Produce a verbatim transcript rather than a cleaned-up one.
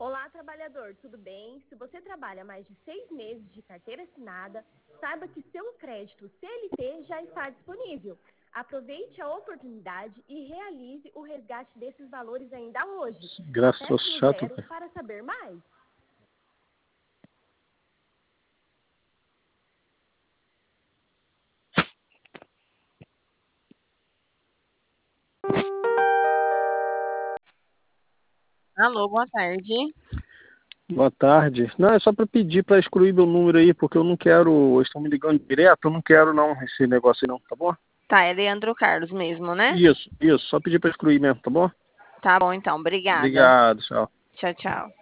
Olá, trabalhador, tudo bem? Se você trabalha mais de seis meses de carteira assinada, saiba que seu crédito C L T já está disponível. Aproveite a oportunidade e realize o resgate desses valores ainda hoje. Graças ao Acesse o chato, Zero cara. para saber mais. Alô, boa tarde. Boa tarde. Não, é só para pedir para excluir meu número aí, porque eu não quero. Eles estão me ligando direto, eu não quero não esse negócio aí não, tá bom? Tá, é Leandro Carlos mesmo, né? Isso, isso. Só pedir para excluir mesmo, tá bom? Tá bom, então. Obrigada. Obrigado, tchau. Tchau, tchau.